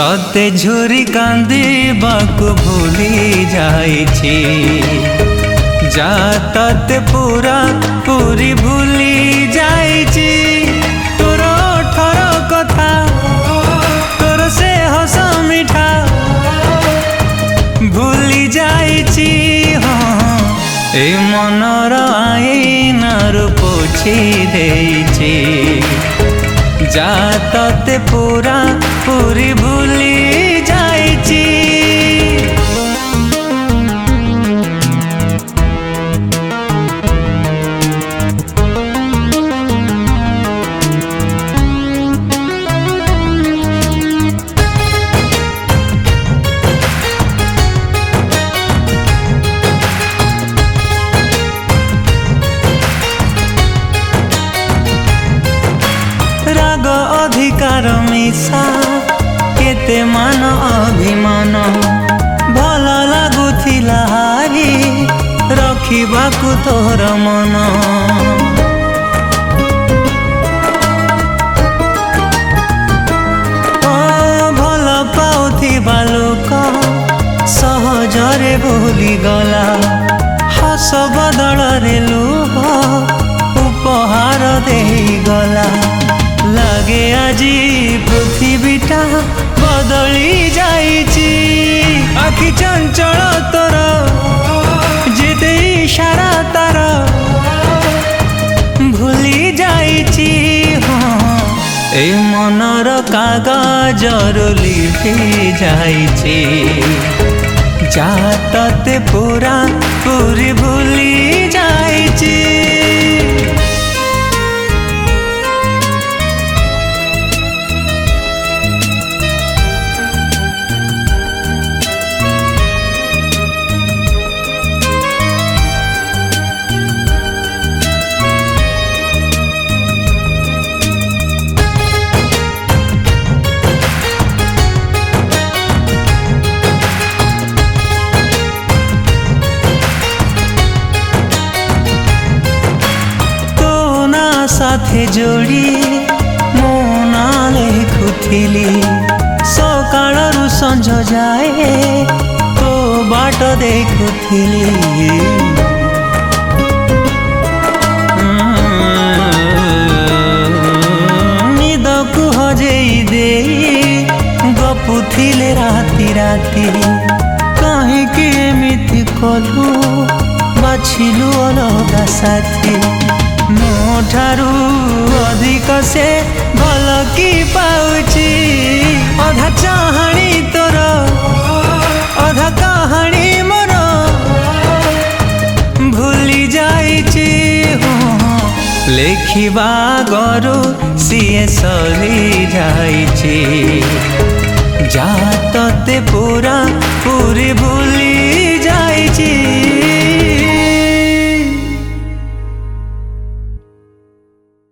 तते झुरी कांदिबाकु भूली जाइछि जा तते पूरा पूरी भूली जाइछि तोर ठर कथा तोर से हस मिठा भूली जाइछि ए मनर आईनारु पोछि देइछि जा तते पूरा पूरी भूली जाइछि। राग अधिकार मिशा केते मान अभिमान भल लागुथिला हारी रखिबाकु तोर मन भल पाउथिबा लोक सहजरे भूली गला हस बदଳରେ लुह उपहार देई गला लगे आजी पृथ्वीटा बदली जाइछि आखि चंचल तोर जेते इशारा तार भूली जाइछि ए मनर कागजरु लिखि जाइछि जा तते पूरा पूरी भूली जाइछि। साथे जोड़ी मो ना लिखुथिली सकाळरु संझ जाए तो बाट देखुथिली निदकु हजेई देई गपुथिले राति राति काहेकि एमिति कलु बाछिलु अलगा साथी मो ठारू अधिक से भल की पाउछि अधा चाहाणी तोर अधा कहानी मोर भूली जाइछि लेखिबा गरु सिए सरी जाइछि जा तते पूरा पूरी भूली जाइछि।